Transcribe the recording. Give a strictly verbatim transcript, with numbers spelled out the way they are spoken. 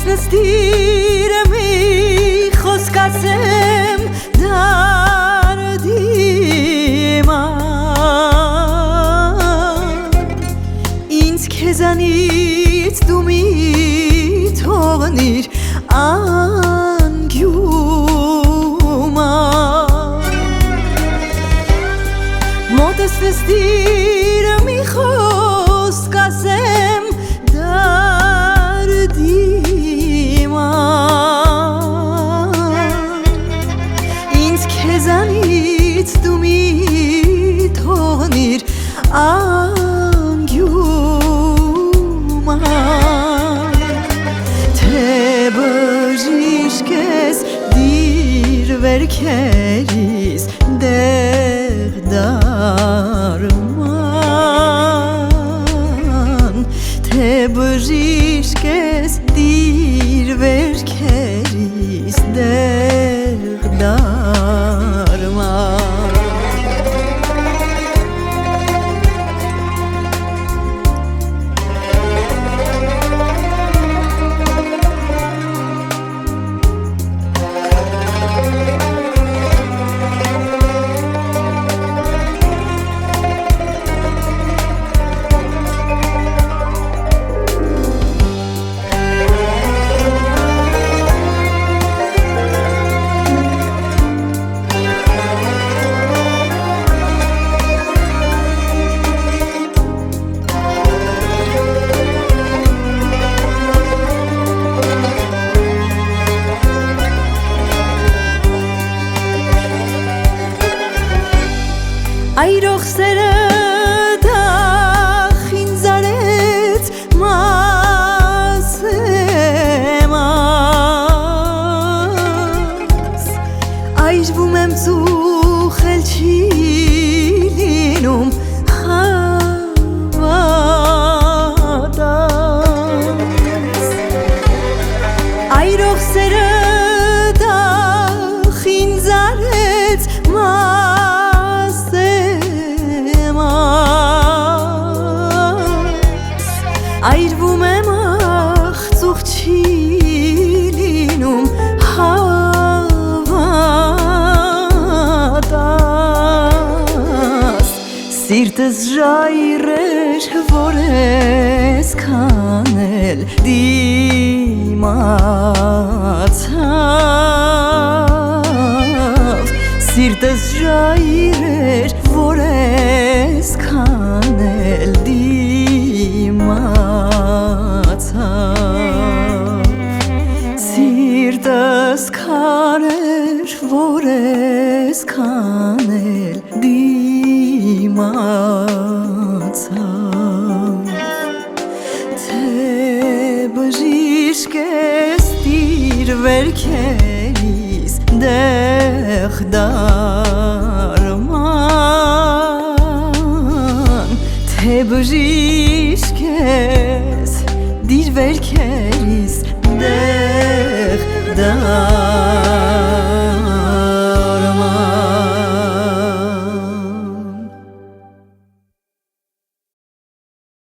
Սնստիրեմի խոսկացեմ դարդիման ինձ քեզանից դու մի թողնիր անգյուման մոտս նստիրեմի խոսկացեմ քեզանից դու մի թողնիր անգյուման թե բժիշկ ես դիր վերքերիս դեղ դարման թե բժիշկ ես դիր վերքերիս դեղ դարման այրող սերը դախ ինձ արեց մասեմաս այրվում եմ ծուխել չի լինում խավատաս այրող սերը դախ ինձ արեց այրվում եմ աղծուղ չի լինում հավատաս սիրտս ժայռեր որ ես քանել դիմացավ սիրտս ժայռեր որ ես քանել Սիրտս քաներ որ ես քանել դիմացավ թե բժիշկ ես դիր վերքերիս դեղ դարման թե բժիշկ ես դիր վերքերիս դեղ դարման